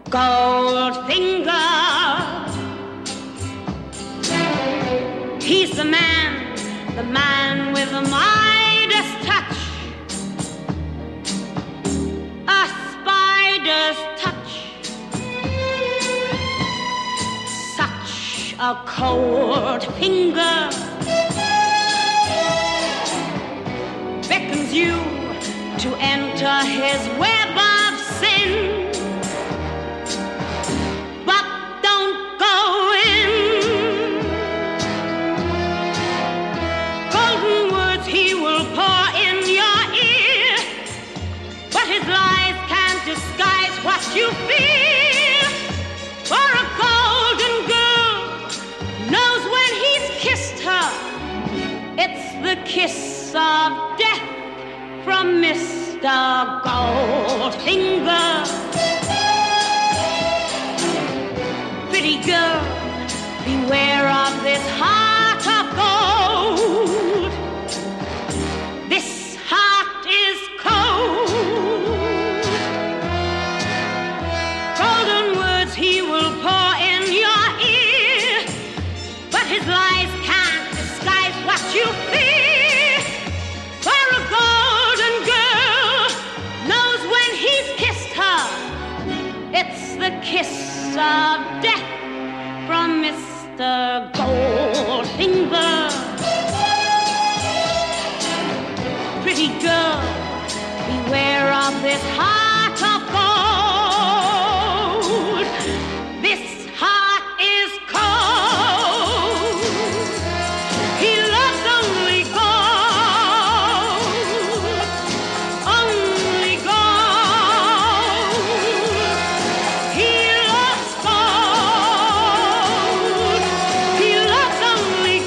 Goldfinger. He's the man with the Midas touch. A spider's touch. Such a cold finger beckons you to enter his web of sin. But don't go in. Golden words he will pour in your ear, but his lies can't disguise what you feel. For a golden girl knows when he's kissed her, it's the kiss of death from Mr. Goldfinger. Pretty girl, beware of this heart of gold. This heart is cold. Golden words he will pour in your ear, but his lies can't disguise what you fear. For a golden girl knows when he's kissed her, it's the kiss of death from Mr. Goldfinger. Pretty girl, beware of this heart of gold. This heart is cold. He loves only gold. Only gold. He loves gold. He loves only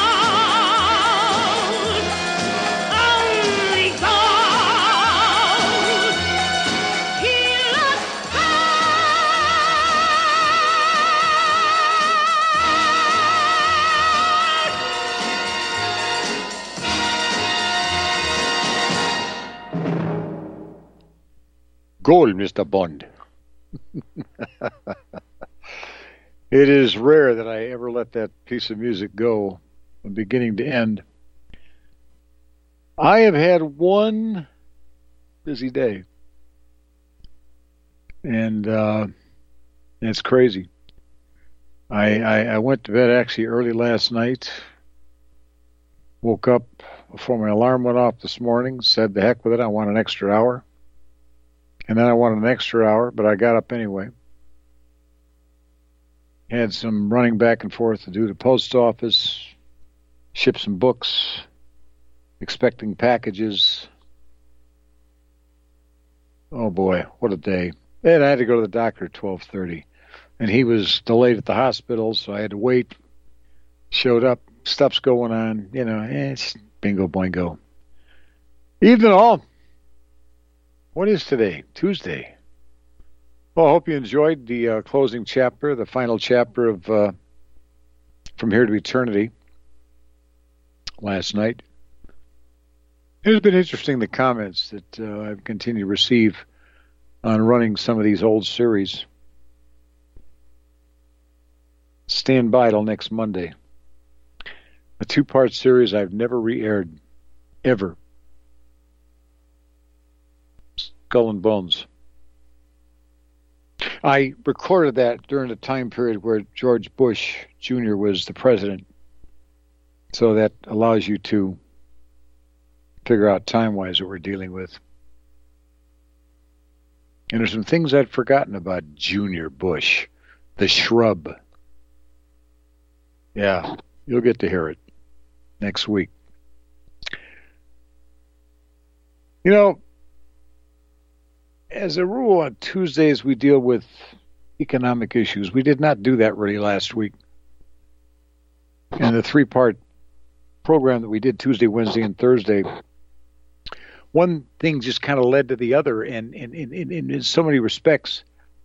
gold. Only gold. He loves Gold, Mr. Bond. It is rare that I ever let that piece of music go from beginning to end. I have had one busy day, and it's crazy. I went to bed actually early last night, woke up before my alarm went off this morning, said the heck with it, I want an extra hour. And then I wanted an extra hour, but I got up anyway. Had some running back and forth to do at the post office, ship some books, expecting packages. Oh boy, what a day. And I had to go to the doctor at 12:30. And he was delayed at the hospital, so I had to wait. Showed up, stuff's going on, it's bingo boingo. Evening all. What is today? Tuesday. Well, I hope you enjoyed the closing chapter, the final chapter of From Here to Eternity last night. It's been interesting, the comments that I've continued to receive on running some of these old series. Stand by till next Monday. A 2-part series I've never re-aired, ever. Skull and Bones. I recorded that during the time period where George Bush Jr. was the president. So that allows you to figure out time-wise what we're dealing with. And there's some things I'd forgotten about Junior Bush, the shrub. Yeah, you'll get to hear it next week. As a rule, on Tuesdays we deal with economic issues. We did not do that really last week. And the 3-part program that we did Tuesday, Wednesday, and Thursday, one thing just kind of led to the other, and in so many respects,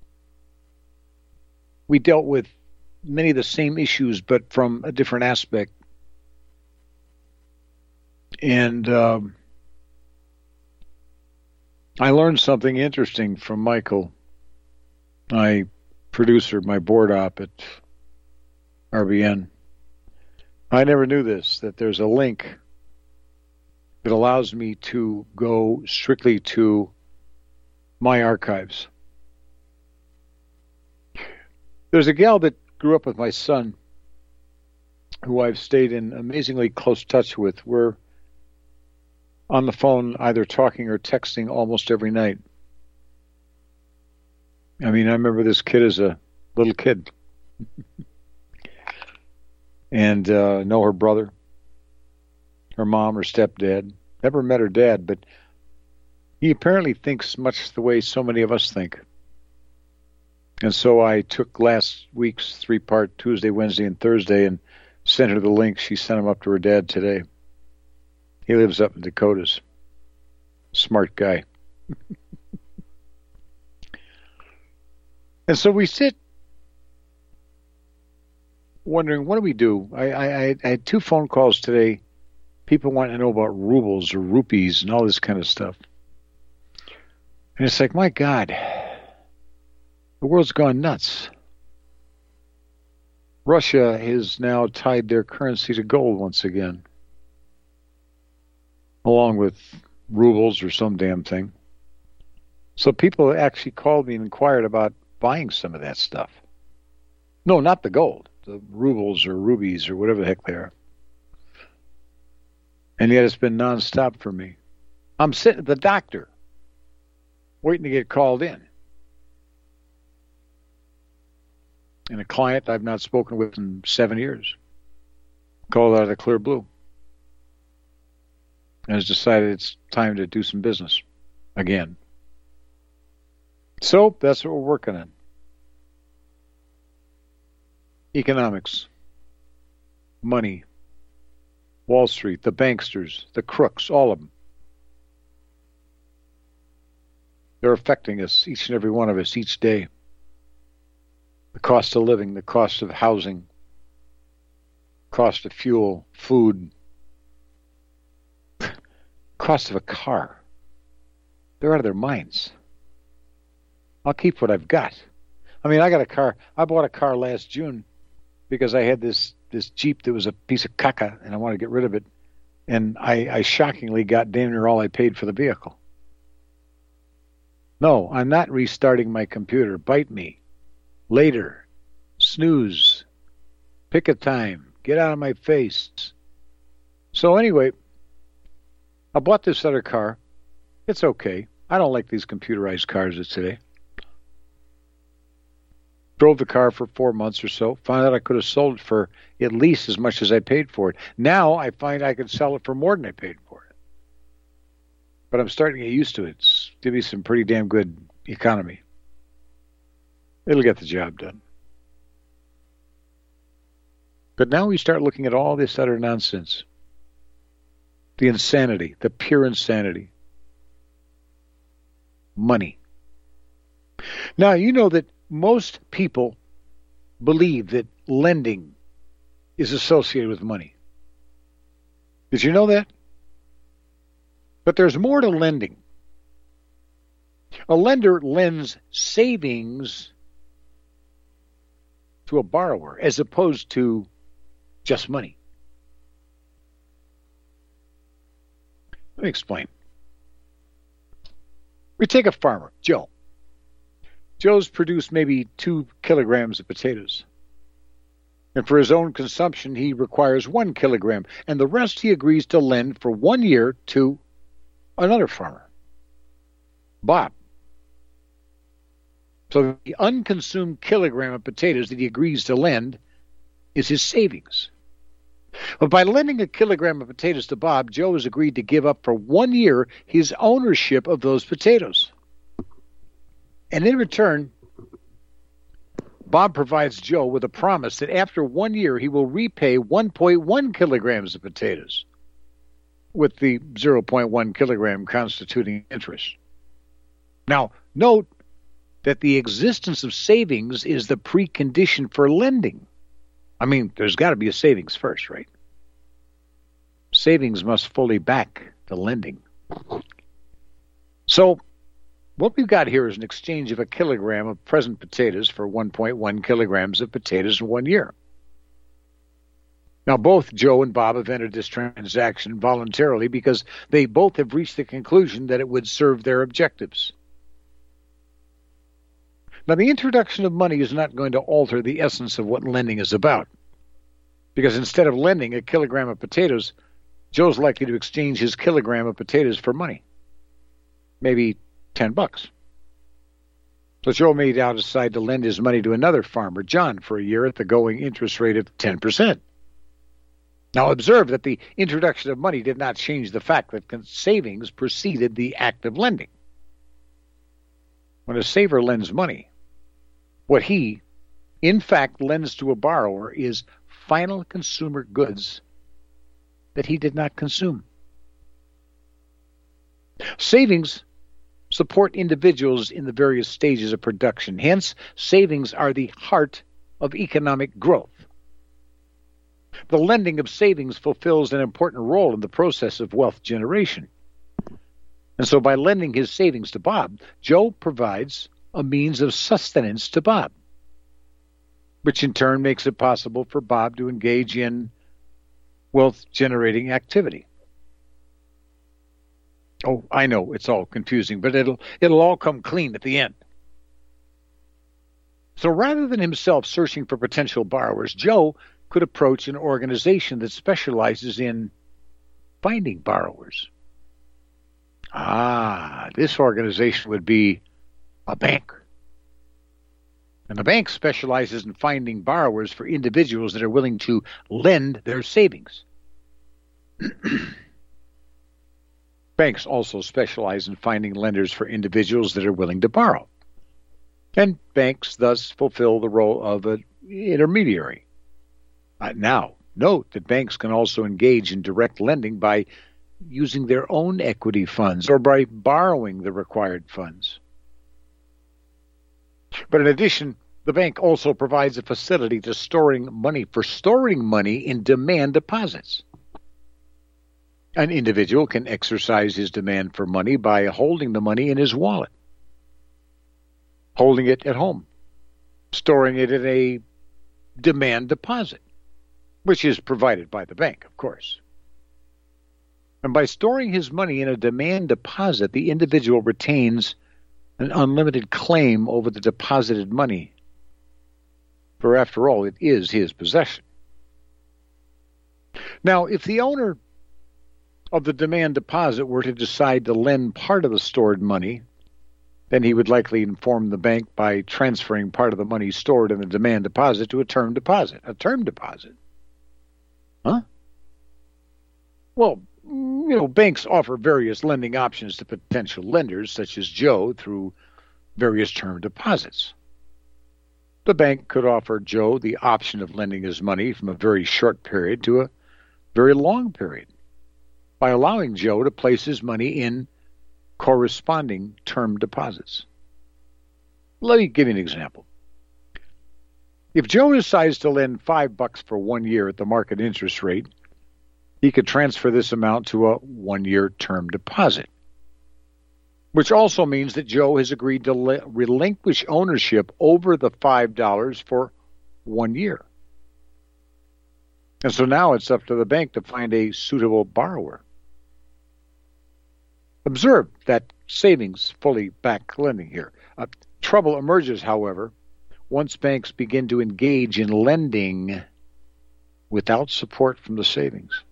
we dealt with many of the same issues, but from a different aspect. And I learned something interesting from Michael my producer, my board op at RBN. I never knew this, that there's a link that allows me to go strictly to my archives. There's a gal that grew up with my son who I've stayed in amazingly close touch with. We're on the phone either talking or texting almost every night. I mean, I remember this kid as a little kid. And know her brother, her mom, her stepdad. Never met her dad, but he apparently thinks much the way so many of us think. And so I took last week's 3-part Tuesday, Wednesday, and Thursday and sent her the link. She sent them up to her dad today. He lives up in Dakotas. Smart guy. And so we sit wondering, what do we do? I had 2 phone calls today. People want to know about rubles or rupees and all this kind of stuff. And it's like, my God, the world's gone nuts. Russia has now tied their currency to gold once again, along with rubles or some damn thing. So people actually called me and inquired about buying some of that stuff. No, not the gold. The rubles or rubies or whatever the heck they are. And yet it's been nonstop for me. I'm sitting at the doctor waiting to get called in. And a client I've not spoken with in 7 years called out of the clear blue and has decided it's time to do some business again. So that's what we're working on. Economics, money, Wall Street, the banksters, the crooks, all of them. They're affecting us, each and every one of us, each day. The cost of living, the cost of housing, cost of fuel, food, cost of a car. They're out of their minds. I'll keep what I've got. I mean, I got a car. I bought a car last June because I had this Jeep that was a piece of caca, and I wanted to get rid of it. And I shockingly got damn near all I paid for the vehicle. No, I'm not restarting my computer. Bite me. Later. Snooze. Pick a time. Get out of my face. So anyway, I bought this other car. It's okay. I don't like these computerized cars of today. Drove the car for 4 months or so. Found out I could have sold it for at least as much as I paid for it. Now I find I could sell it for more than I paid for it. But I'm starting to get used to it. It's give me some pretty damn good economy. It'll get the job done. But now we start looking at all this utter nonsense. The insanity, the pure insanity. Money. Now, you know that most people believe that lending is associated with money. Did you know that? But there's more to lending. A lender lends savings to a borrower as opposed to just money. Let me explain. We take a farmer, Joe. Joe's produced maybe 2 kilograms of potatoes. And for his own consumption, he requires 1 kilogram. And the rest he agrees to lend for 1 year to another farmer, Bob. So the unconsumed kilogram of potatoes that he agrees to lend is his savings. But by lending a kilogram of potatoes to Bob, Joe has agreed to give up for 1 year his ownership of those potatoes. And in return, Bob provides Joe with a promise that after 1 year he will repay 1.1 kilograms of potatoes, with the 0.1 kilogram constituting interest. Now, note that the existence of savings is the precondition for lending. I mean, there's got to be a savings first, right? Savings must fully back the lending. So, What we've got here is an exchange of a kilogram of present potatoes for 1.1 kilograms of potatoes in 1 year. Now, both Joe and Bob have entered this transaction voluntarily because they both have reached the conclusion that it would serve their objectives. Now, the introduction of money is not going to alter the essence of what lending is about, because instead of lending a kilogram of potatoes, Joe's likely to exchange his kilogram of potatoes for money, maybe $10. So Joe may now decide to lend his money to another farmer, John, for a year at the going interest rate of 10%. Now observe that the introduction of money did not change the fact that savings preceded the act of lending. When a saver lends money, what he, in fact, lends to a borrower is final consumer goods that he did not consume. Savings support individuals in the various stages of production. Hence, savings are the heart of economic growth. The lending of savings fulfills an important role in the process of wealth generation. And so by lending his savings to Bob, Joe provides a means of sustenance to Bob, which in turn makes it possible for Bob to engage in wealth-generating activity. Oh, I know it's all confusing, but it'll all come clean at the end. So rather than himself searching for potential borrowers, Joe could approach an organization that specializes in finding borrowers. This organization would be a bank. And the bank specializes in finding borrowers for individuals that are willing to lend their savings. Banks also specialize in finding lenders for individuals that are willing to borrow. And banks thus fulfill the role of an intermediary. Now, note that banks can also engage in direct lending by using their own equity funds or by borrowing the required funds. But in addition, the bank also provides a facility for storing money in demand deposits. An individual can exercise his demand for money by holding the money in his wallet, holding it at home, storing it in a demand deposit, which is provided by the bank, of course. And by storing his money in a demand deposit, the individual retains an unlimited claim over the deposited money, for after all, it is his possession. Now, if the owner of the demand deposit were to decide to lend part of the stored money, then he would likely inform the bank by transferring part of the money stored in the demand deposit to a term deposit. A term deposit? Huh? Well, banks offer various lending options to potential lenders, such as Joe, through various term deposits. The bank could offer Joe the option of lending his money from a very short period to a very long period, by allowing Joe to place his money in corresponding term deposits. Let me give you an example. If Joe decides to lend $5 for 1 year at the market interest rate, he could transfer this amount to a 1-year term deposit, which also means that Joe has agreed to relinquish ownership over the $5 for 1 year. And so now it's up to the bank to find a suitable borrower. Observe that savings fully back lending here. Trouble emerges, however, once banks begin to engage in lending without support from the savings.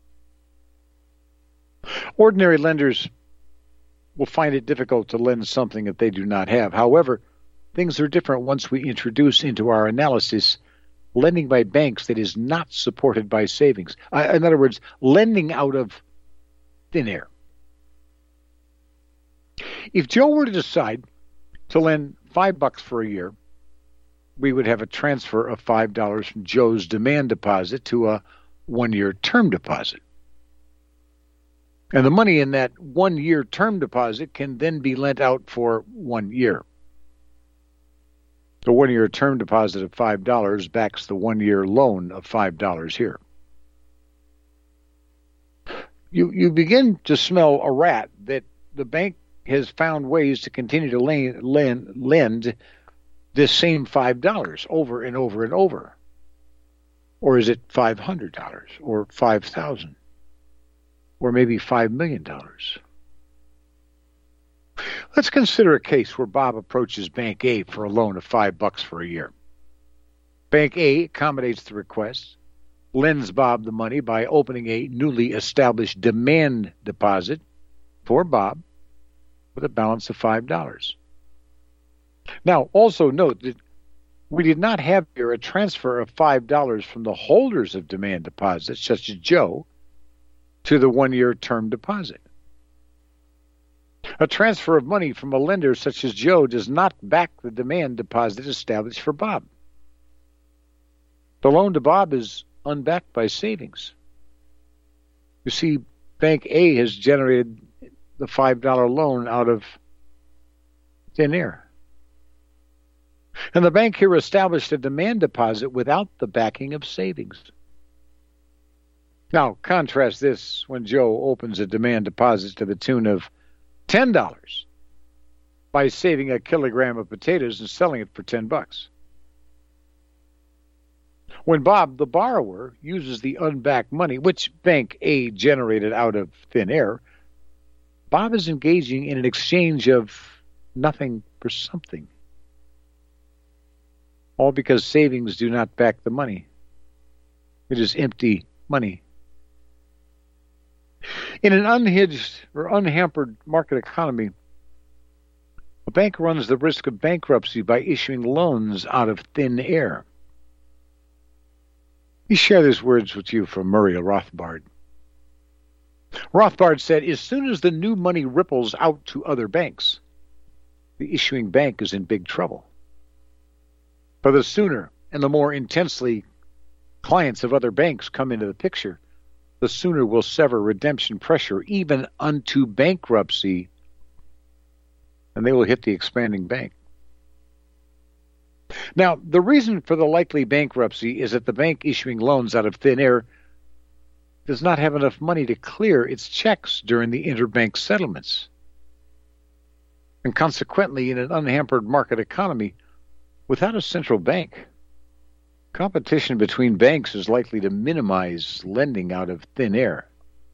Ordinary lenders will find it difficult to lend something that they do not have. However, things are different once we introduce into our analysis lending by banks that is not supported by savings. In other words, lending out of thin air. If Joe were to decide to lend $5 for a year, we would have a transfer of $5 from Joe's demand deposit to a 1-year term deposit. And the money in that 1-year term deposit can then be lent out for 1 year. The 1-year term deposit of $5 backs the 1-year loan of $5 here. You begin to smell a rat that the bank has found ways to continue to lend this same $5 over and over and over? Or is it $500 or $5,000 or maybe $5 million? Let's consider a case where Bob approaches Bank A for a loan of $5 for a year. Bank A accommodates the request, lends Bob the money by opening a newly established demand deposit for Bob with a balance of $5. Now, also note that we did not have here a transfer of $5 from the holders of demand deposits, such as Joe, to the one-year term deposit. A transfer of money from a lender such as Joe does not back the demand deposit established for Bob. The loan to Bob is unbacked by savings. You see, Bank A has generated the $5 loan out of thin air. And the bank here established a demand deposit without the backing of savings. Now, contrast this when Joe opens a demand deposit to the tune of $10 by saving a kilogram of potatoes and selling it for $10. When Bob, the borrower, uses the unbacked money, which Bank A generated out of thin air, Bob is engaging in an exchange of nothing for something. All because savings do not back the money. It is empty money. In an unhinged or unhampered market economy, a bank runs the risk of bankruptcy by issuing loans out of thin air. Let me share these words with you from Murray Rothbard. Rothbard said, as soon as the new money ripples out to other banks, the issuing bank is in big trouble. For the sooner and the more intensely clients of other banks come into the picture, the sooner we'll sever redemption pressure even unto bankruptcy, and they will hit the expanding bank. Now, the reason for the likely bankruptcy is that the bank issuing loans out of thin air does not have enough money to clear its checks during the interbank settlements. And consequently, in an unhampered market economy, without a central bank, competition between banks is likely to minimize lending out of thin air.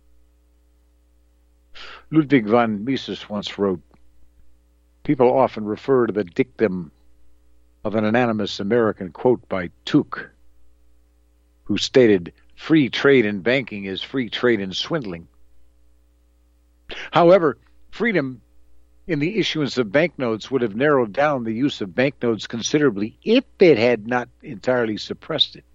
Ludwig von Mises once wrote, people often refer to the dictum of an anonymous American quote by Tuke, who stated, free trade in banking is free trade in swindling. However, freedom in the issuance of banknotes would have narrowed down the use of banknotes considerably if it had not entirely suppressed it.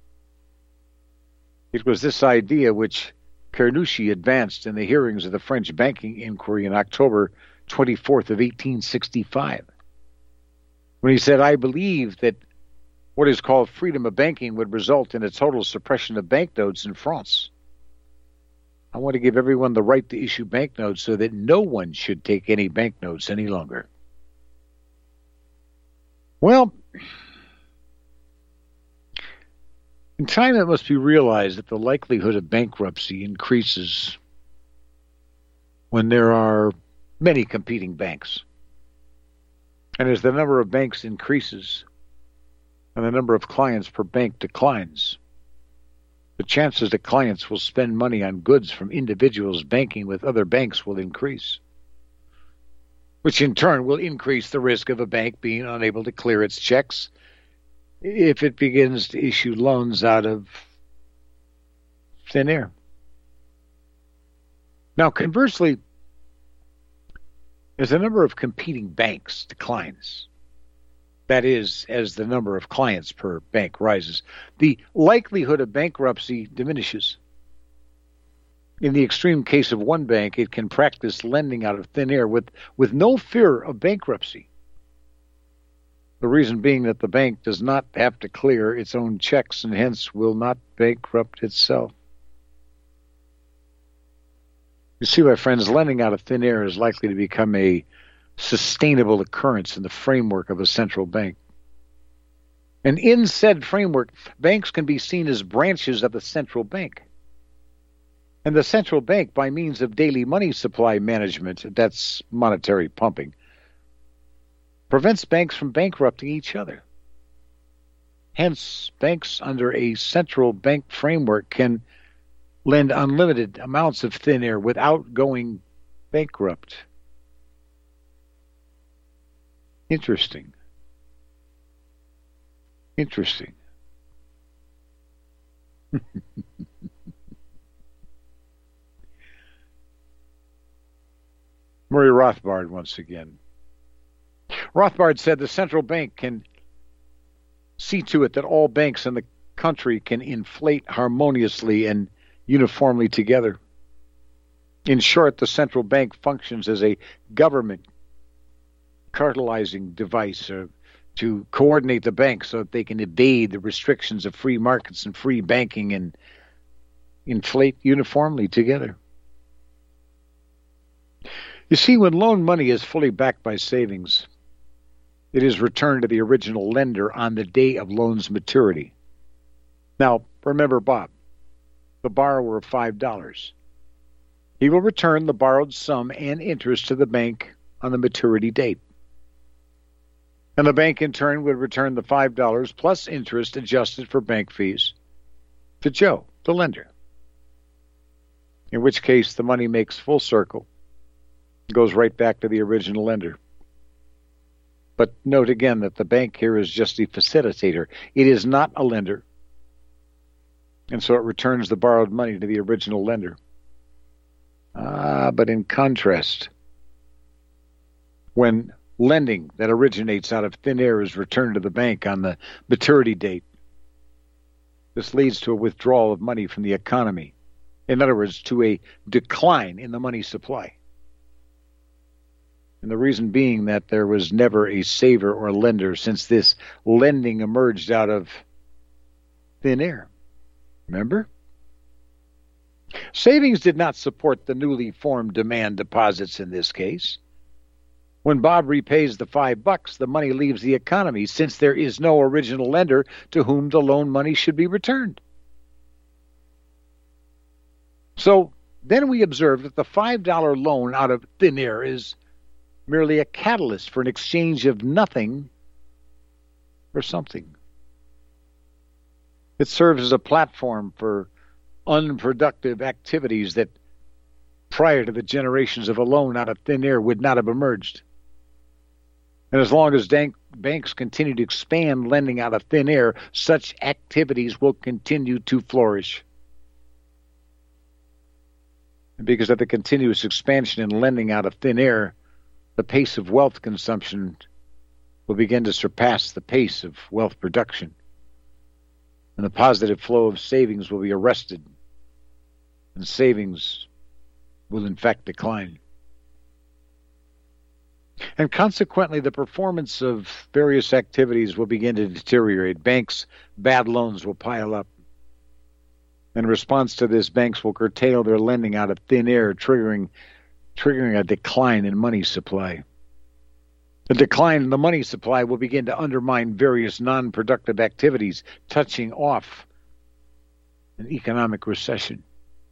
It was this idea which Carnouchy advanced in the hearings of the French banking inquiry in October 24th of 1865, when he said, I believe that what is called freedom of banking would result in a total suppression of banknotes in France. I want to give everyone the right to issue banknotes so that no one should take any banknotes any longer. Well, in time it must be realized that the likelihood of bankruptcy increases when there are many competing banks. And as the number of banks increases and the number of clients per bank declines, the chances that clients will spend money on goods from individuals banking with other banks will increase, which in turn will increase the risk of a bank being unable to clear its checks if it begins to issue loans out of thin air. Now, conversely, as the number of competing banks declines, that is, as the number of clients per bank rises, the likelihood of bankruptcy diminishes. In the extreme case of one bank, it can practice lending out of thin air with no fear of bankruptcy. The reason being that the bank does not have to clear its own checks and hence will not bankrupt itself. You see, my friends, lending out of thin air is likely to become a sustainable occurrence in the framework of a central bank. And in said framework, banks can be seen as branches of the central bank. And the central bank, by means of daily money supply management, that's monetary pumping, prevents banks from bankrupting each other. Hence, banks under a central bank framework can lend unlimited amounts of thin air without going bankrupt. Interesting. Murray Rothbard once again. Rothbard said the central bank can see to it that all banks in the country can inflate harmoniously and uniformly together. In short, the central bank functions as a government cartelizing device to coordinate the banks so that they can evade the restrictions of free markets and free banking and inflate uniformly together. You see, when loan money is fully backed by savings, it is returned to the original lender on the day of loan's maturity. Now, remember Bob, the borrower of $5. He will return the borrowed sum and interest to the bank on the maturity date. And the bank, in turn, would return the $5 plus interest adjusted for bank fees to Joe, the lender. In which case, the money makes full circle, goes right back to the original lender. But note again that the bank here is just a facilitator. It is not a lender. And so it returns the borrowed money to the original lender. But in contrast, when lending that originates out of thin air is returned to the bank on the maturity date, this leads to a withdrawal of money from the economy. In other words, to a decline in the money supply. And the reason being that there was never a saver or lender since this lending emerged out of thin air. Remember? Savings did not support the newly formed demand deposits in this case. When Bob repays the $5, the money leaves the economy since there is no original lender to whom the loan money should be returned. So then we observe that the $5 loan out of thin air is merely a catalyst for an exchange of nothing for something. It serves as a platform for unproductive activities that prior to the generations of a loan out of thin air would not have emerged. And as long as banks continue to expand lending out of thin air, such activities will continue to flourish. And because of the continuous expansion in lending out of thin air, the pace of wealth consumption will begin to surpass the pace of wealth production. And the positive flow of savings will be arrested, and savings will in fact decline. And consequently, the performance of various activities will begin to deteriorate. Banks' bad loans will pile up. In response to this, banks will curtail their lending out of thin air, triggering a decline in money supply. The decline in the money supply will begin to undermine various non-productive activities, touching off an economic recession.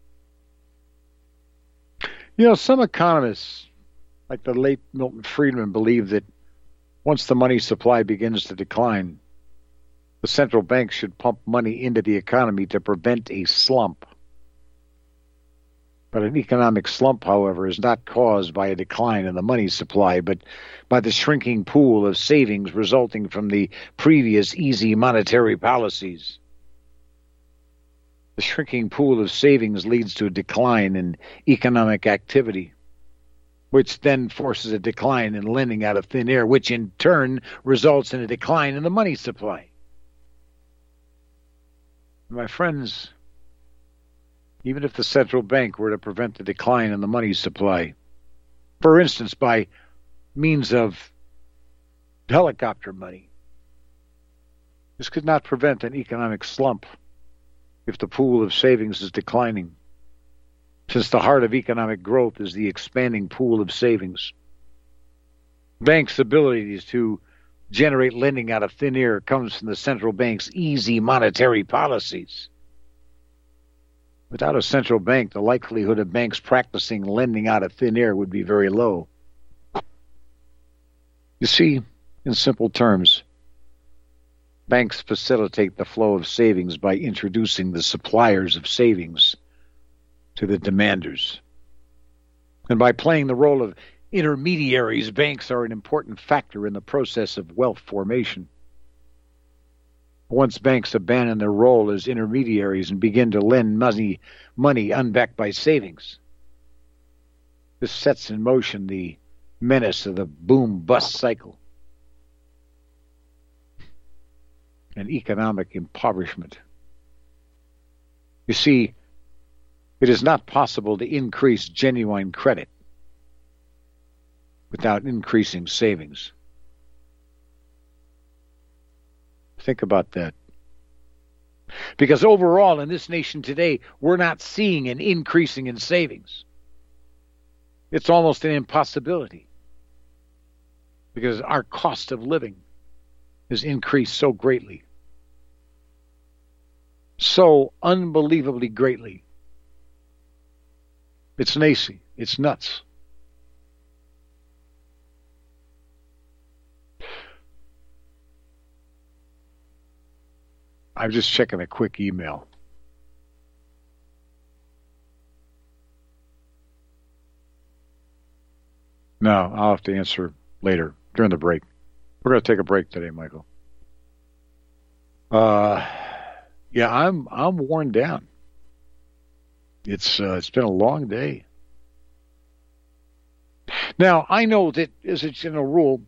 You know, some economists, like the late Milton Friedman, believe that once the money supply begins to decline, the central bank should pump money into the economy to prevent a slump. But an economic slump, however, is not caused by a decline in the money supply, but by the shrinking pool of savings resulting from the previous easy monetary policies. The shrinking pool of savings leads to a decline in economic activity, which then forces a decline in lending out of thin air, which in turn results in a decline in the money supply. My friends, even if the central bank were to prevent the decline in the money supply, for instance, by means of helicopter money, this could not prevent an economic slump if the pool of savings is declining, since the heart of economic growth is the expanding pool of savings. Banks' abilities to generate lending out of thin air comes from the central bank's easy monetary policies. Without a central bank, the likelihood of banks practicing lending out of thin air would be very low. You see, in simple terms, banks facilitate the flow of savings by introducing the suppliers of savings to the demanders. And by playing the role of intermediaries, banks are an important factor in the process of wealth formation. Once banks abandon their role as intermediaries and begin to lend money unbacked by savings, this sets in motion the menace of the boom-bust cycle and economic impoverishment. You see, it is not possible to increase genuine credit without increasing savings. Think about that. Because overall in this nation today, we're not seeing an increasing in savings. It's almost an impossibility because our cost of living has increased so greatly. So unbelievably greatly. It's nasty. It's nuts. I'm just checking a quick email. No, I'll have to answer later during the break. We're going to take a break today, Michael. Yeah, I'm worn down. It's been a long day. Now, I know that as a general rule,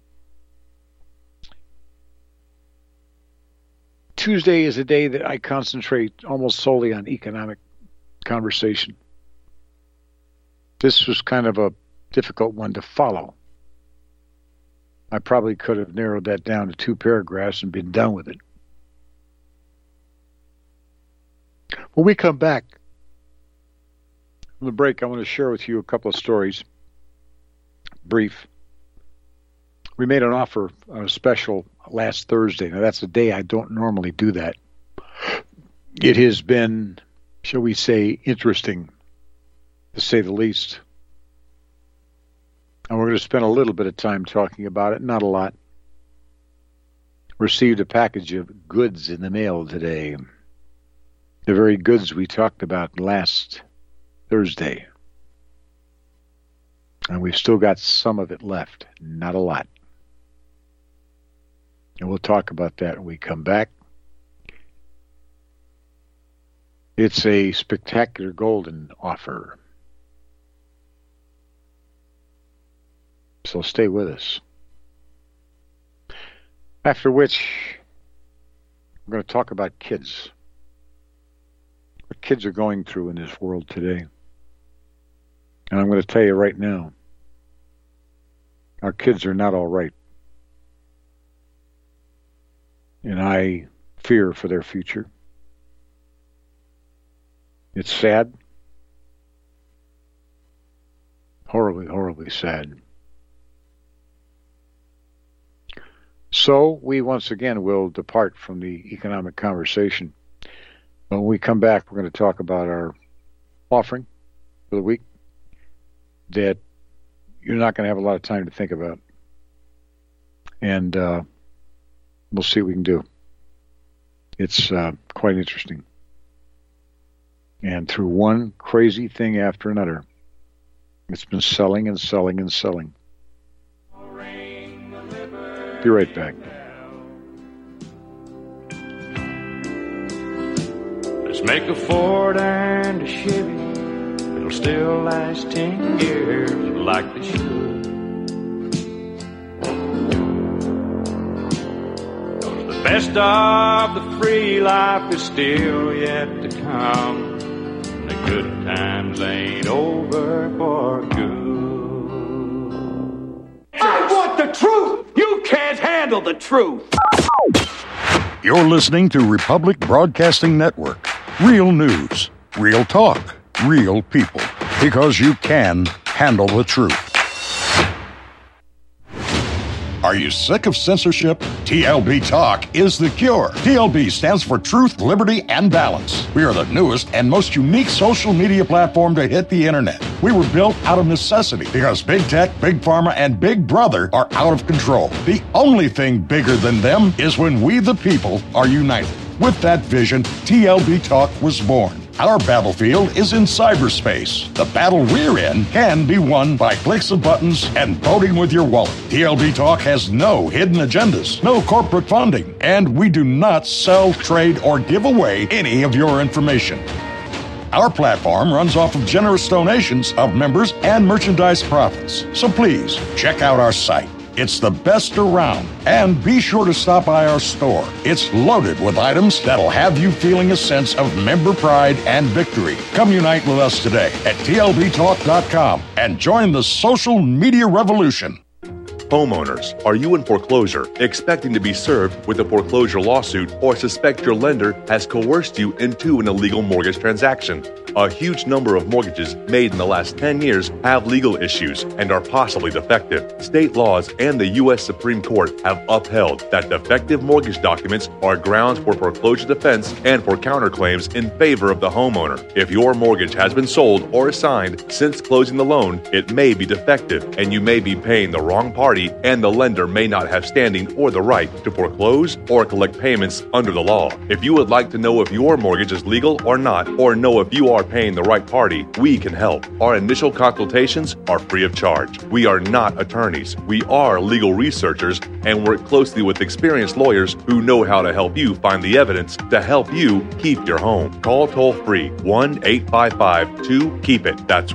Tuesday is a day that I concentrate almost solely on economic conversation. This was kind of a difficult one to follow. I probably could have narrowed that down to 2 paragraphs and been done with it. When we come back from the break, I want to share with you a couple of stories. Brief. We made an offer on a special last Thursday. Now, that's a day I don't normally do that. It has been, shall we say, interesting, to say the least. And we're going to spend a little bit of time talking about it, not a lot. Received a package of goods in the mail today. The very goods we talked about last Thursday. And we've still got some of it left, not a lot. And we'll talk about that when we come back. It's a spectacular golden offer. So stay with us. After which, we're going to talk about kids. What kids are going through in this world today. And I'm going to tell you right now, our kids are not all right. And I fear for their future. It's sad. Horribly, horribly sad. So we once again will depart from the economic conversation. When we come back, we're going to talk about our offering for the week that you're not going to have a lot of time to think about. And we'll see what we can do. It's quite interesting. And through one crazy thing after another, it's been selling and selling and selling. Be right back. Let's make a Ford and a Chevy. It'll still last 10 years like they should. The best of the free life is still yet to come. The good times ain't over for good. I want the truth! You can't handle the truth! You're listening to Republic Broadcasting Network. Real news, real talk, real people. Because you can handle the truth. Are you sick of censorship? TLB Talk is the cure. TLB stands for Truth, Liberty, and Balance. We are the newest and most unique social media platform to hit the internet. We were built out of necessity because Big Tech, Big Pharma, and Big Brother are out of control. The only thing bigger than them is when we, the people, are united. With that vision, TLB Talk was born. Our battlefield is in cyberspace. The battle we're in can be won by clicks of buttons and voting with your wallet. TLB Talk has no hidden agendas, no corporate funding, and we do not sell, trade, or give away any of your information. Our platform runs off of generous donations of members and merchandise profits. So please, check out our site. It's the best around. And be sure to stop by our store. It's loaded with items that'll have you feeling a sense of member pride and victory. Come unite with us today at TLBTalk.com and join the social media revolution. Homeowners, are you in foreclosure, expecting to be served with a foreclosure lawsuit, or suspect your lender has coerced you into an illegal mortgage transaction? A huge number of mortgages made in the last 10 years have legal issues and are possibly defective. State laws and the U.S. Supreme Court have upheld that defective mortgage documents are grounds for foreclosure defense and for counterclaims in favor of the homeowner. If your mortgage has been sold or assigned since closing the loan, it may be defective and you may be paying the wrong party, and the lender may not have standing or the right to foreclose or collect payments under the law. If you would like to know if your mortgage is legal or not, or know if you are paying the right party, we can help. Our initial consultations are free of charge. We are not attorneys. We are legal researchers and work closely with experienced lawyers who know how to help you find the evidence to help you keep your home. Call toll-free 1-855-2-KEEP-IT. That's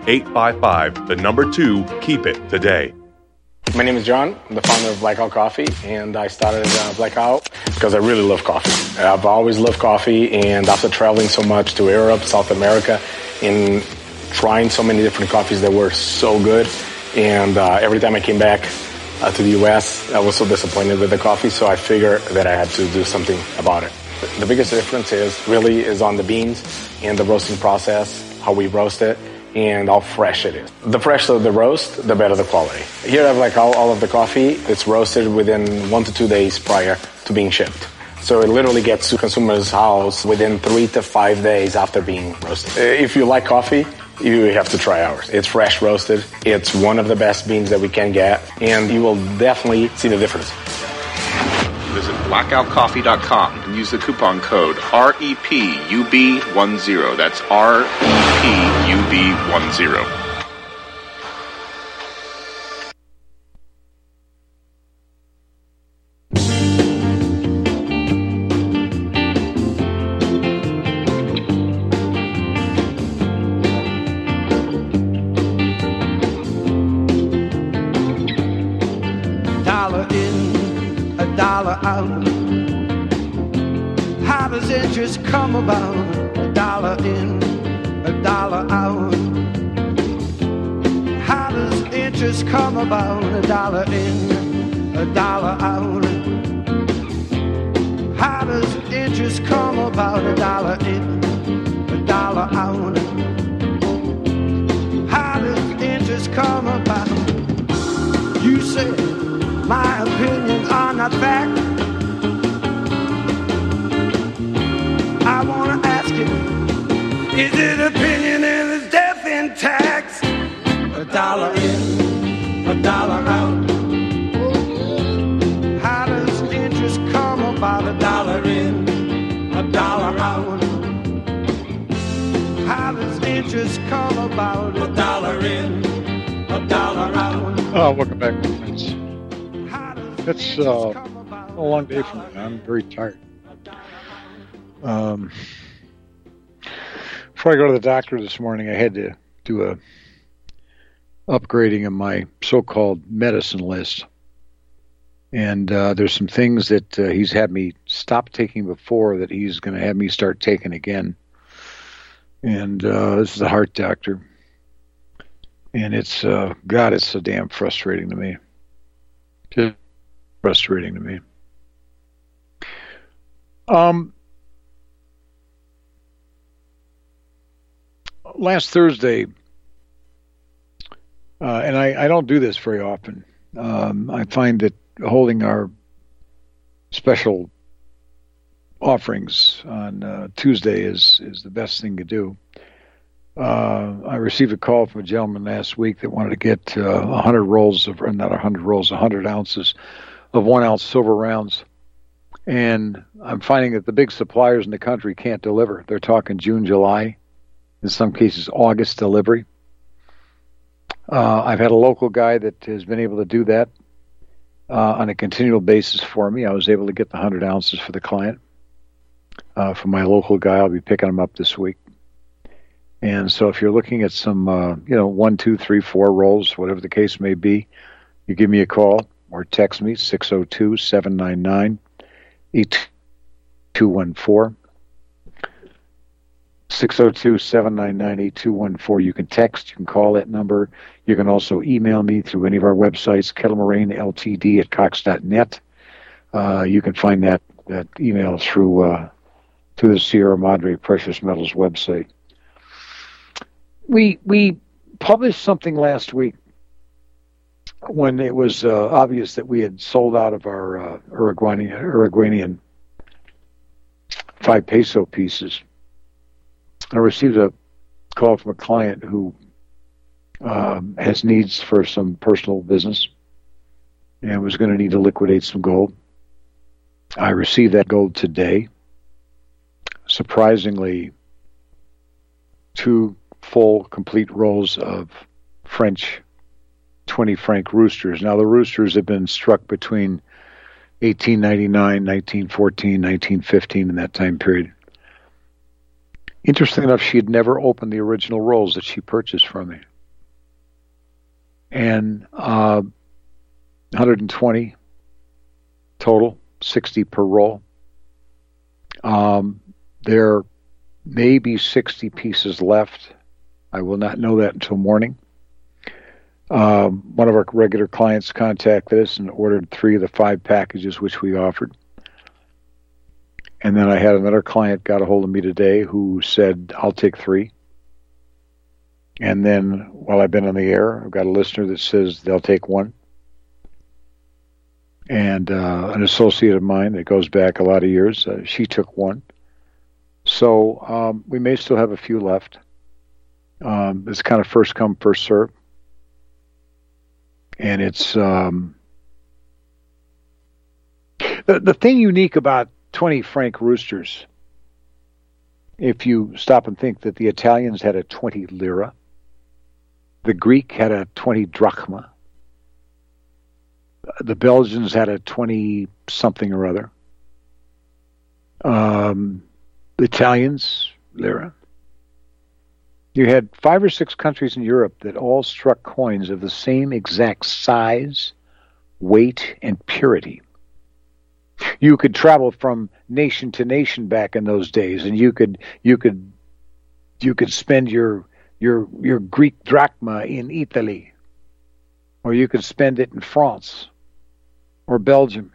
1-855-2-KEEP-IT today. My name is John. I'm the founder of Blackout Coffee, and I started Blackout because I really love coffee. I've always loved coffee, and after traveling so much to Europe, South America, and trying so many different coffees that were so good, and every time I came back to the U.S., I was so disappointed with the coffee, so I figured that I had to do something about it. The biggest difference is on the beans and the roasting process, how we roast it, and how fresh it is. The fresher the roast, the better the quality. Here I have like all of the coffee. It's roasted within 1 to 2 days prior to being shipped. So it literally gets to consumer's house within 3 to 5 days after being roasted. If you like coffee, you have to try ours. It's fresh roasted. It's one of the best beans that we can get, and you will definitely see the difference. Visit blackoutcoffee.com and use the coupon code REPUB10. That's REPUB10. $1 in, $1 out. How does interest come about? $1 in, $1 out. How does interest come about? $1 in, $1 out. How does interest come about? $1 in, $1 out. How does interest come about? You said my opinions are not fact. I want to ask you, is it opinion and is death in tax? $1 in, $1 out. How does interest come about? $1 in, $1 out. How does interest come about? $1 in, $1 out. Oh, welcome back, my friends. It's a long day for me. I'm very tired. Before I go to the doctor this morning, I had to do a upgrading of my so-called medicine list. And there's some things that he's had me stop taking before that he's going to have me start taking again. And this is a heart doctor. And it's, God, it's so damn frustrating to me. Just frustrating to me. Last Thursday, and I don't do this very often, I find that holding our special offerings on Tuesday is the best thing to do. I received a call from a gentleman last week that wanted to get 100 rolls of, or not 100 rolls, 100 ounces of 1 ounce silver rounds. And I'm finding that the big suppliers in the country can't deliver. They're talking June, July, in some cases August delivery. I've had a local guy that has been able to do that on a continual basis for me. I was able to get the 100 ounces for the client. For my local guy, I'll be picking them up this week. And so if you're looking at some, 1, 2, 3, 4 rolls, whatever the case may be, you give me a call or text me, 602-799-8214. 602-799-8214. You can text, you can call that number. You can also email me through any of our websites, kettlemaraineltd@cox.net. You can find that email through the Sierra Madre Precious Metals website. We published something last week when it was obvious that we had sold out of our Uruguayan 5 peso pieces. I received a call from a client who has needs for some personal business and was going to need to liquidate some gold. I received that gold today. Surprisingly, 2 full, complete rolls of French 20 franc roosters. Now, the roosters have been struck between 1899, 1914, 1915, in that time period. Interesting enough, she had never opened the original rolls that she purchased from me. And 120 total, 60 per roll. There may be 60 pieces left. I will not know that until morning. One of our regular clients contacted us and ordered 3 of the 5 packages which we offered. And then I had another client got a hold of me today who said, I'll take 3. And then while I've been on the air, I've got a listener that says they'll take 1. And an associate of mine that goes back a lot of years, she took 1. So we may still have a few left. It's kind of first come, first serve. And it's the thing unique about 20 franc roosters, if you stop and think that the Italians had a 20 lira, the Greek had a 20 drachma, the Belgians had a 20 something or other, the Italians, lira. You had 5 or 6 countries in Europe that all struck coins of the same exact size, weight, and purity. You could travel from nation to nation back in those days, and you could spend your Greek drachma in Italy, or you could spend it in France or Belgium,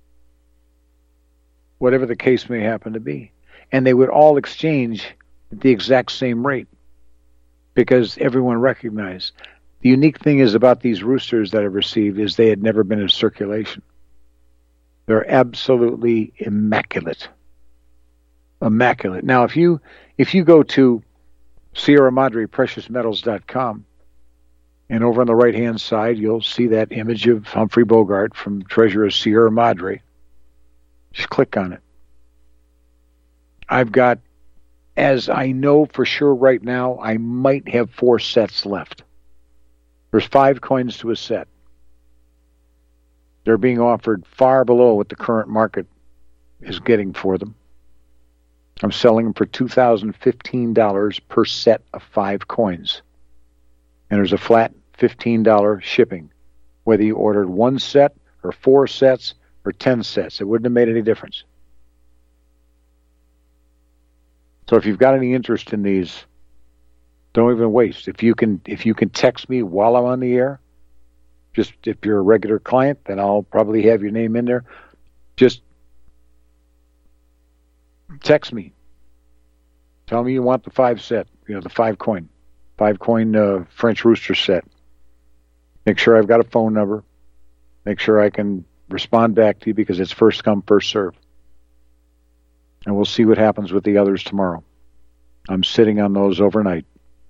whatever the case may happen to be, and they would all exchange at the exact same rate because everyone recognized. The unique thing is about these roosters that I've received is they had never been in circulation. They're absolutely immaculate. Immaculate. Now, if you go to Sierra Madre PreciousMetals.com, and over on the right-hand side, you'll see that image of Humphrey Bogart from Treasure of Sierra Madre. Just click on it. I've got, as I know for sure right now, I might have 4 sets left. There's 5 coins to a set. They're being offered far below what the current market is getting for them. I'm selling them for $2,015 per set of 5 coins. And there's a flat $15 shipping, whether you ordered 1 set or 4 sets or 10 sets. It wouldn't have made any difference. So if you've got any interest in these, don't even waste. If you can text me while I'm on the air, just if you're a regular client, then I'll probably have your name in there. Just text me. Tell me you want the 5 set, the 5 coin French rooster set. Make sure I've got a phone number. Make sure I can respond back to you because it's first come, first serve. And we'll see what happens with the others tomorrow. I'm sitting on those overnight.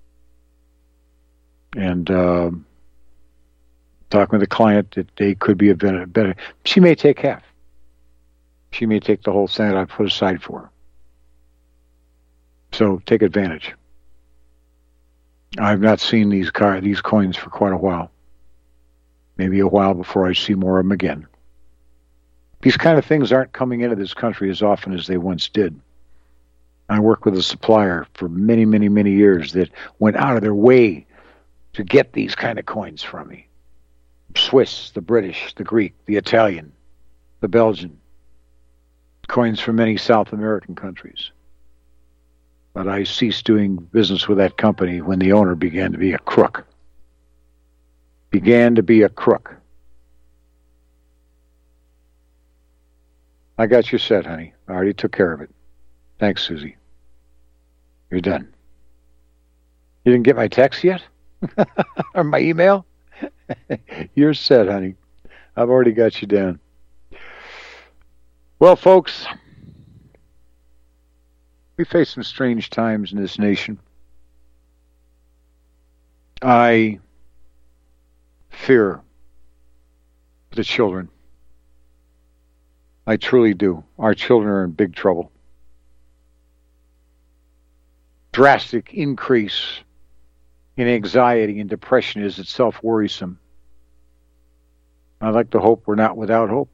And talking with the client that they could be a bit better. She may take half. She may take the whole thing that I put aside for her. So take advantage. I've not seen these coins for quite a while. Maybe a while before I see more of them again. These kind of things aren't coming into this country as often as they once did. I worked with a supplier for many, many, many years that went out of their way to get these kind of coins from me. Swiss, the British, the Greek, the Italian, the Belgian. Coins from many South American countries. But I ceased doing business with that company when the owner began to be a crook. I got you set, honey. I already took care of it. Thanks, Susie. You're done. You didn't get my text yet? Or my email? You're set, honey. I've already got you down. Well, folks, we face some strange times in this nation. I fear the children. I truly do. Our children are in big trouble. Drastic increase in anxiety and depression is itself worrisome. I like to hope we're not without hope.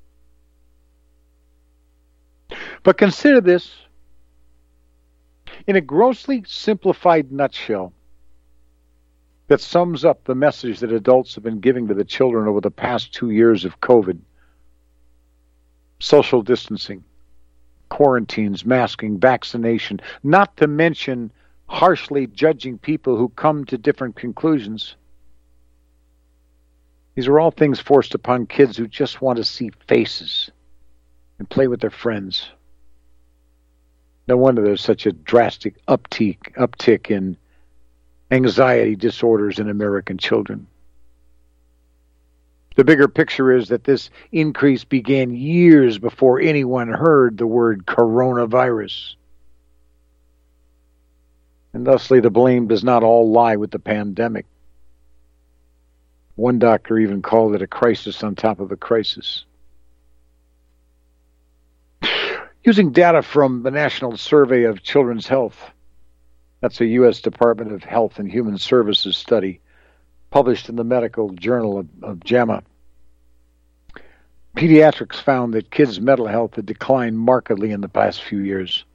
But consider this. In a grossly simplified nutshell that sums up the message that adults have been giving to the children over the past 2 years of COVID, social distancing, quarantines, masking, vaccination, not to mention harshly judging people who come to different conclusions. These are all things forced upon kids who just want to see faces and play with their friends. No wonder there's such a drastic uptick in anxiety disorders in American children. The bigger picture is that this increase began years before anyone heard the word coronavirus. And thusly, the blame does not all lie with the pandemic. One doctor even called it a crisis on top of a crisis. Using data from the National Survey of Children's Health, that's a U.S. Department of Health and Human Services study published in the medical journal of JAMA, pediatrics found that kids' mental health had declined markedly in the past few years.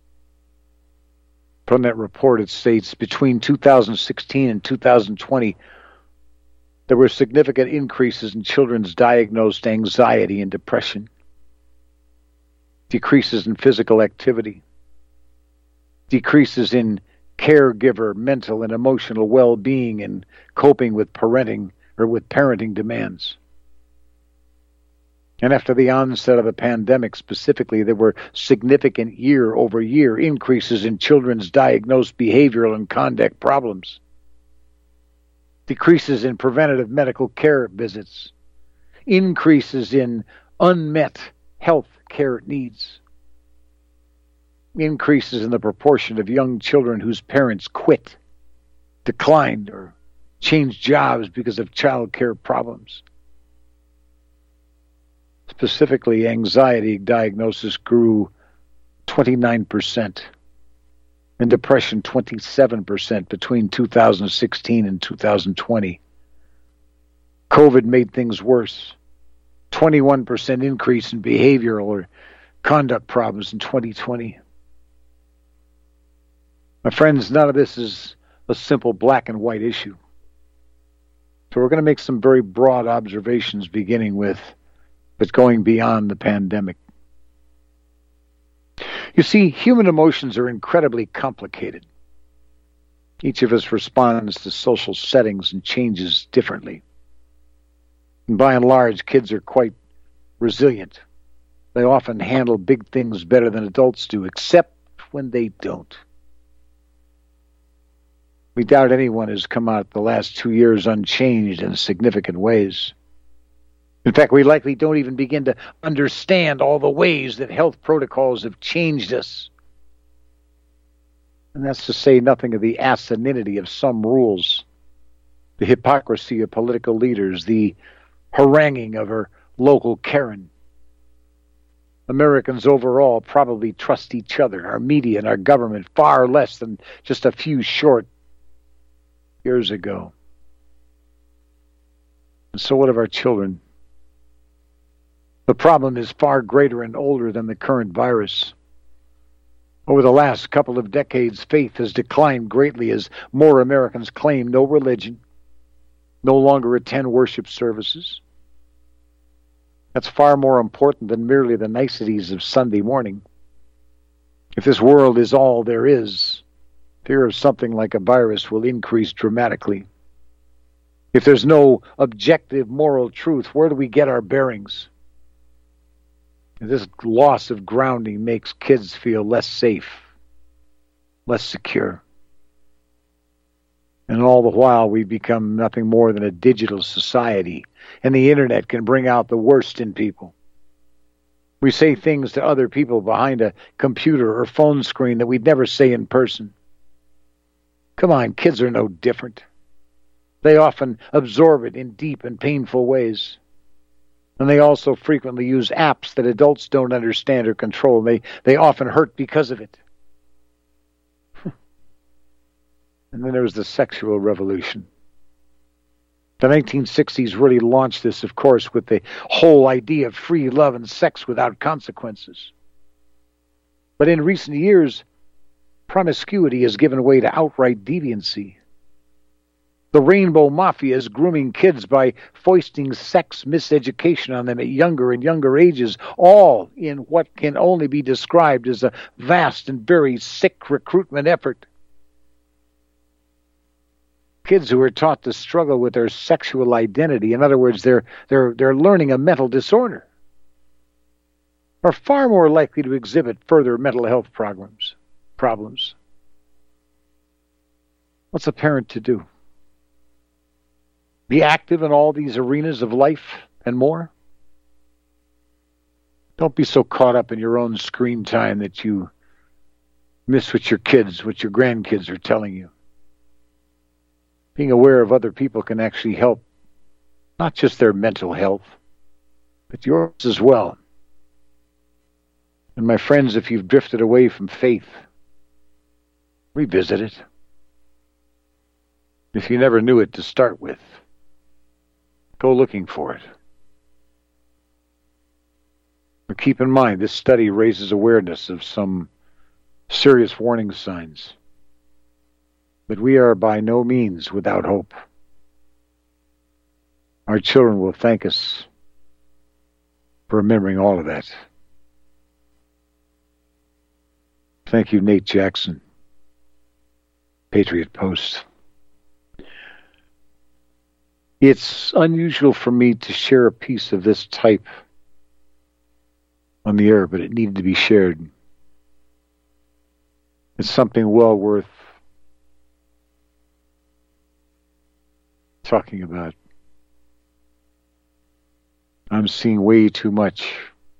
From that report, it states between 2016 and 2020, there were significant increases in children's diagnosed anxiety and depression, decreases in physical activity, decreases in caregiver mental and emotional well-being and coping with parenting demands. And after the onset of the pandemic specifically, there were significant year-over-year increases in children's diagnosed behavioral and conduct problems, decreases in preventative medical care visits, increases in unmet health care needs, increases in the proportion of young children whose parents quit, declined, or changed jobs because of child care problems. Specifically, anxiety diagnosis grew 29% and depression 27% between 2016 and 2020. COVID made things worse. 21% increase in behavioral or conduct problems in 2020. My friends, none of this is a simple black and white issue. So we're going to make some very broad observations beginning with, but going beyond the pandemic. You see, human emotions are incredibly complicated. Each of us responds to social settings and changes differently. And by and large, kids are quite resilient. They often handle big things better than adults do, except when they don't. We doubt anyone has come out the last 2 years unchanged in significant ways. In fact, we likely don't even begin to understand all the ways that health protocols have changed us. And that's to say nothing of the asininity of some rules, the hypocrisy of political leaders, the haranguing of her local Karen. Americans overall probably trust each other, our media and our government, far less than just a few short years ago. And so what of our children? The problem is far greater and older than the current virus. Over the last couple of decades, faith has declined greatly as more Americans claim no religion, no longer attend worship services. That's far more important than merely the niceties of Sunday morning. If this world is all there is, fear of something like a virus will increase dramatically. If there's no objective moral truth, where do we get our bearings? This loss of grounding makes kids feel less safe, less secure. And all the while, we become nothing more than a digital society, and the internet can bring out the worst in people. We say things to other people behind a computer or phone screen that we'd never say in person. Come on, kids are no different. They often absorb it in deep and painful ways. And they also frequently use apps that adults don't understand or control. They often hurt because of it. And then there was the sexual revolution. The 1960s really launched this, of course, with the whole idea of free love and sex without consequences. But in recent years, promiscuity has given way to outright deviancy. The Rainbow Mafia is grooming kids by foisting sex miseducation on them at younger and younger ages, all in what can only be described as a vast and very sick recruitment effort. Kids who are taught to struggle with their sexual identity, in other words, they're learning a mental disorder, are far more likely to exhibit further mental health problems. What's a parent to do? Be active in all these arenas of life and more? Don't be so caught up in your own screen time that you miss what your grandkids are telling you. Being aware of other people can actually help, not just their mental health, but yours as well. And my friends, if you've drifted away from faith, revisit it. If you never knew it to start with, go looking for it. But keep in mind, this study raises awareness of some serious warning signs. But we are by no means without hope. Our children will thank us for remembering all of that. Thank you, Nate Jackson, Patriot Post. It's unusual for me to share a piece of this type on the air, but it needed to be shared. It's something well worth talking about. I'm seeing way too much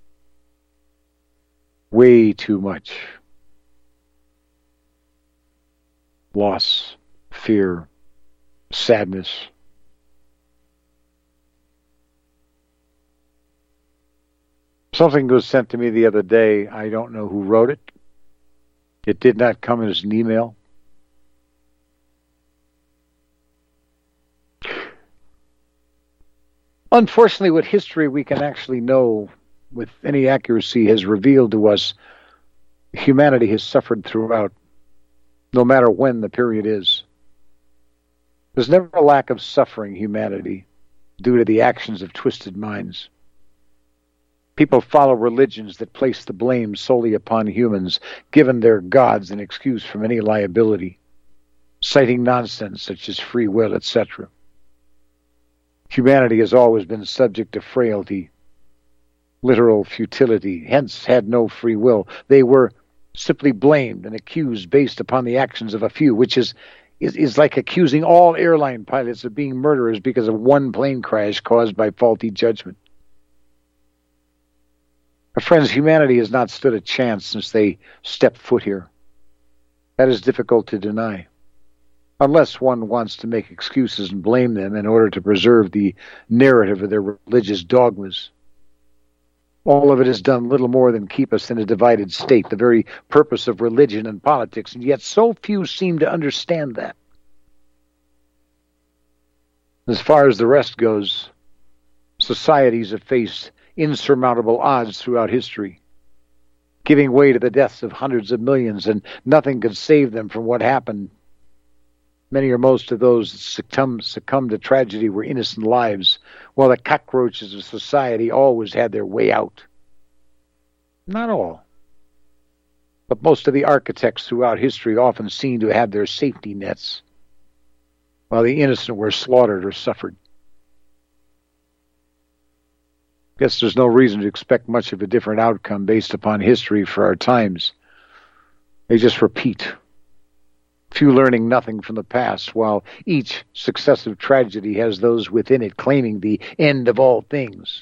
loss, fear, sadness. Something was sent to me the other day. I don't know who wrote it. It did not come as an email. Unfortunately, what history we can actually know with any accuracy has revealed to us, humanity has suffered throughout, no matter when the period is. There's never a lack of suffering humanity due to the actions of twisted minds. People follow religions that place the blame solely upon humans, given their gods an excuse from any liability, citing nonsense such as free will, etc. Humanity has always been subject to frailty, literal futility, hence had no free will. They were simply blamed and accused based upon the actions of a few, which is like accusing all airline pilots of being murderers because of one plane crash caused by faulty judgment. My friends, humanity has not stood a chance since they stepped foot here. That is difficult to deny, unless one wants to make excuses and blame them in order to preserve the narrative of their religious dogmas. All of it has done little more than keep us in a divided state, the very purpose of religion and politics, and yet so few seem to understand that. As far as the rest goes, societies have faced insurmountable odds throughout history, giving way to the deaths of hundreds of millions, and nothing could save them from what happened. Many or most of those that succumbed to tragedy were innocent lives, while the cockroaches of society always had their way out. Not all, but most of the architects throughout history often seem to have their safety nets, while the innocent were slaughtered or suffered. Guess there's no reason to expect much of a different outcome based upon history for our times. They just repeat. Few learning nothing from the past, while each successive tragedy has those within it claiming the end of all things.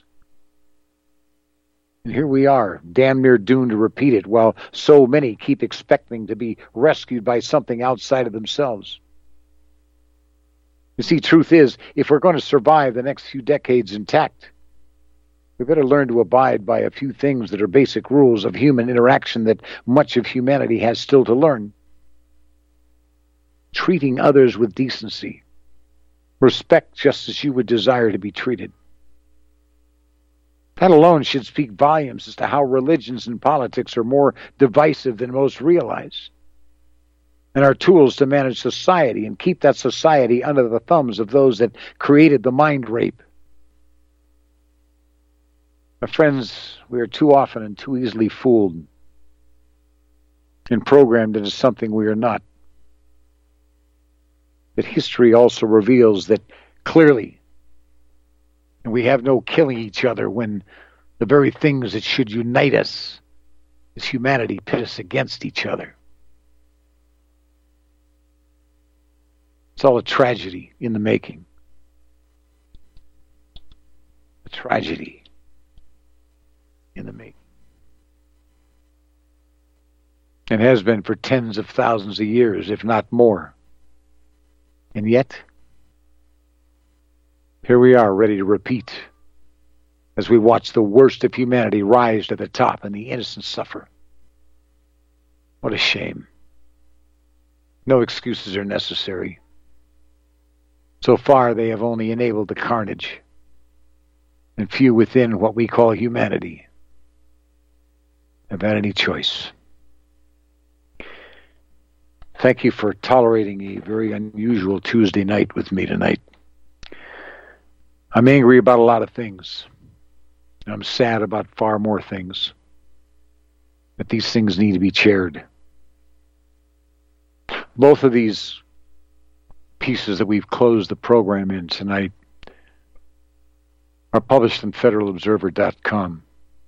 And here we are, damn near doomed to repeat it, while so many keep expecting to be rescued by something outside of themselves. You see, truth is, if we're going to survive the next few decades intact, we better learn to abide by a few things that are basic rules of human interaction that much of humanity has still to learn. Treating others with decency. Respect just as you would desire to be treated. That alone should speak volumes as to how religions and politics are more divisive than most realize, and are tools to manage society and keep that society under the thumbs of those that created the mind rape. My friends, we are too often and too easily fooled and programmed into something we are not. That history also reveals that clearly, and we have no killing each other when the very things that should unite us as humanity pit us against each other. It's all a tragedy in the making. A tragedy in the making. And has been for tens of thousands of years, if not more. And yet, here we are, ready to repeat, as we watch the worst of humanity rise to the top and the innocent suffer. What a shame. No excuses are necessary. So far, they have only enabled the carnage, and few within what we call humanity have had any choice. Thank you for tolerating a very unusual Tuesday night with me tonight. I'm angry about a lot of things. I'm sad about far more things. But these things need to be chaired. Both of these pieces that we've closed the program in tonight are published on federalobserver.com.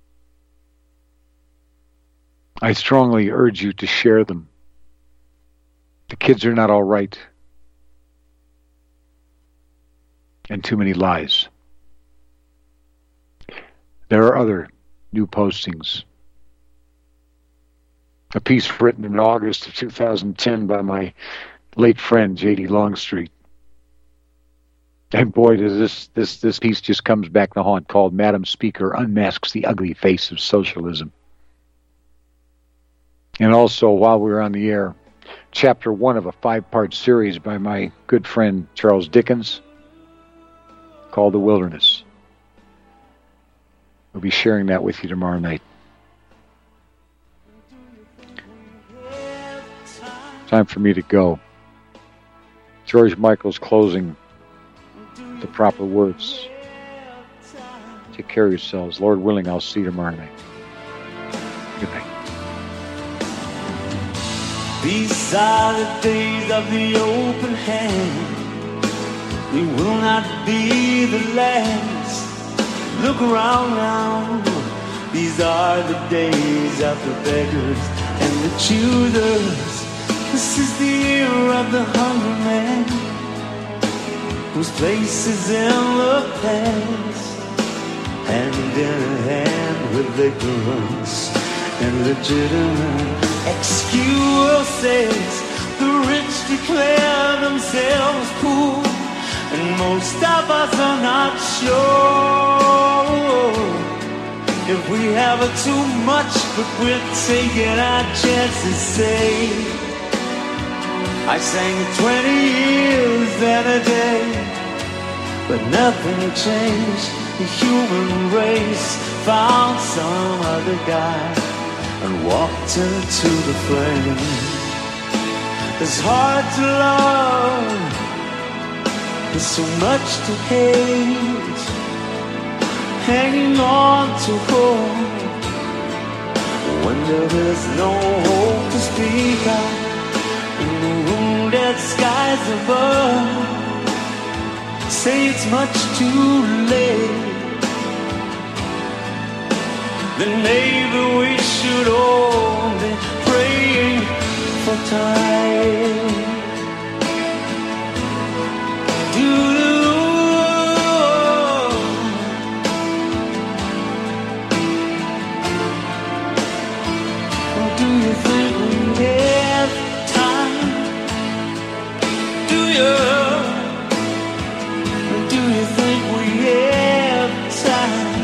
I strongly urge you to share them. The kids are not all right. And too many lies. There are other new postings. A piece written in August of 2010 by my late friend, J.D. Longstreet. And boy, does this piece just comes back to haunt, called Madam Speaker Unmasks the Ugly Face of Socialism. And also, while we were on the air, Chapter 1 of a 5-part series by my good friend Charles Dickens called The Wilderness. We'll be sharing that with you tomorrow night. Time for me to go. George Michael's closing the proper words. Take care of yourselves. Lord willing, I'll see you tomorrow night. Good night. These are the days of the open hand. We will not be the last. Look around now. These are the days of the beggars and the choosers. This is the year of the hungry man, whose place is in the past, hand in hand with ignorance and legitimate excuses. The rich declare themselves poor, and most of us are not sure if we have too much, but we're taking our chances. Say, I sang 20 years and a day, but nothing changed. The human race found some other guy and walked into the flame. It's hard to love, there's so much to hate, hanging on to hope when there is no hope to speak of in the wounded skies above. Say it's much too late, then maybe we should all be praying for time. Do you think we have time? Do you think we have time?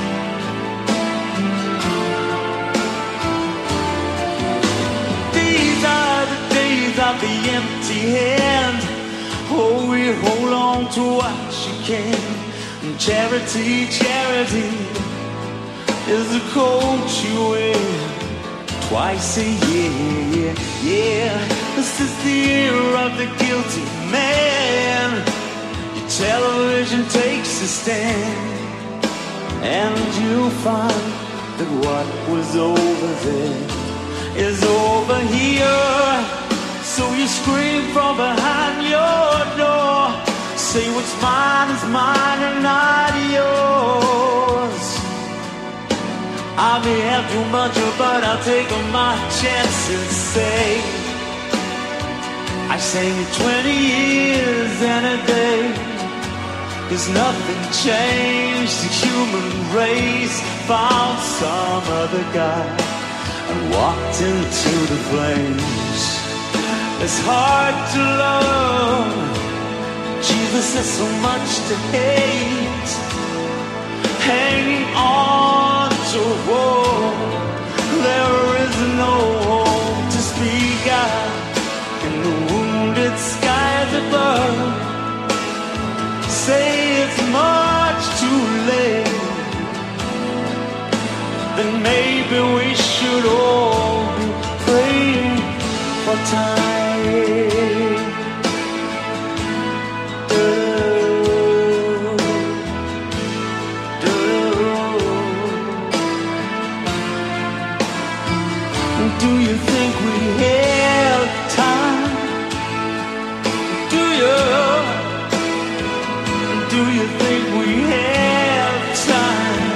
These are the days of the empty hand. Oh, we hold on to what you can. And charity, charity is the coat you wear twice a year. Yeah, this is the year of the guilty man. Your television takes a stand, and you'll find that what was over there is over here. So you scream from behind your door, say what's mine is mine and not yours. I may have too much, but I'll take my chances. Say, I sang 20 years and a day, 'cause nothing changed. The human race found some other guy and walked into the flames. It's hard to love, Jesus has so much to hate, hanging on to hope. There is no hope to speak out in the wounded skies above. Say it's much too late, then maybe we should all be praying for time. Do you think we have time? Do you think we have time?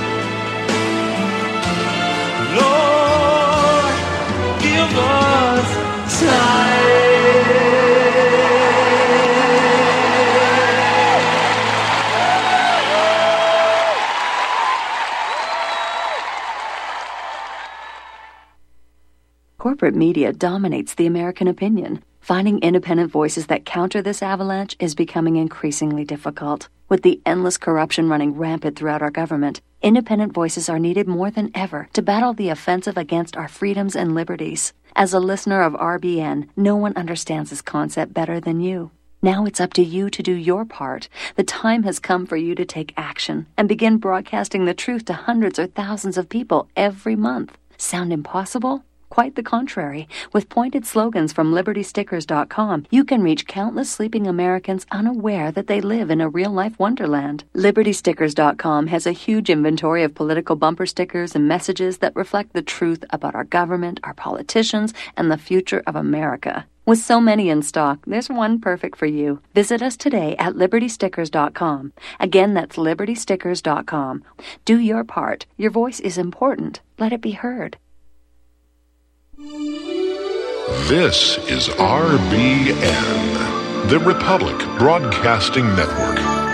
Lord, give us time. Corporate media dominates the American opinion. Finding independent voices that counter this avalanche is becoming increasingly difficult. With the endless corruption running rampant throughout our government, independent voices are needed more than ever to battle the offensive against our freedoms and liberties. As a listener of RBN, no one understands this concept better than you. Now it's up to you to do your part. The time has come for you to take action and begin broadcasting the truth to hundreds or thousands of people every month. Sound impossible? Quite the contrary. With pointed slogans from LibertyStickers.com, you can reach countless sleeping Americans unaware that they live in a real-life wonderland. LibertyStickers.com has a huge inventory of political bumper stickers and messages that reflect the truth about our government, our politicians, and the future of America. With so many in stock, there's one perfect for you. Visit us today at LibertyStickers.com. Again, that's LibertyStickers.com. Do your part. Your voice is important. Let it be heard. This is RBN, the Republic Broadcasting Network.